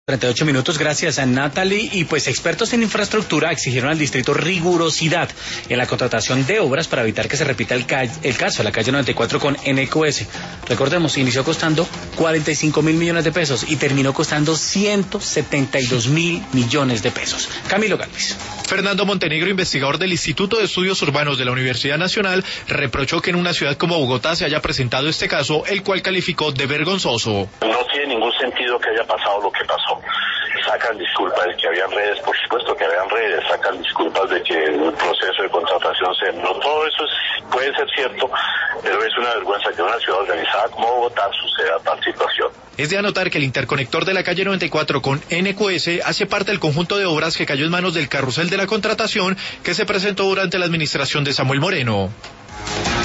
38 minutos, gracias a Natalie. Y pues expertos en infraestructura exigieron al distrito rigurosidad en la contratación de obras para evitar que se repita el caso de la calle 94 con NQS. Recordemos, inició costando 45.000 millones de pesos y terminó costando 172.000 millones de pesos. Camilo Galvis. Fernando Montenegro, investigador del Instituto de Estudios Urbanos de la Universidad Nacional, reprochó que en una ciudad como Bogotá se haya presentado este caso, el cual calificó de vergonzoso. No tiene ningún sentido que haya pasado lo que pasó. Sacan disculpas de que habían redes, por supuesto que habían redes, sacan disculpas de que el proceso de contratación no todo eso puede ser cierto, pero es una vergüenza que en una ciudad organizada como Bogotá suceda tal situación. Es de anotar que el interconector de la calle 94 con NQS hace parte del conjunto de obras que cayó en manos del carrusel de la contratación que se presentó durante la administración de Samuel Moreno.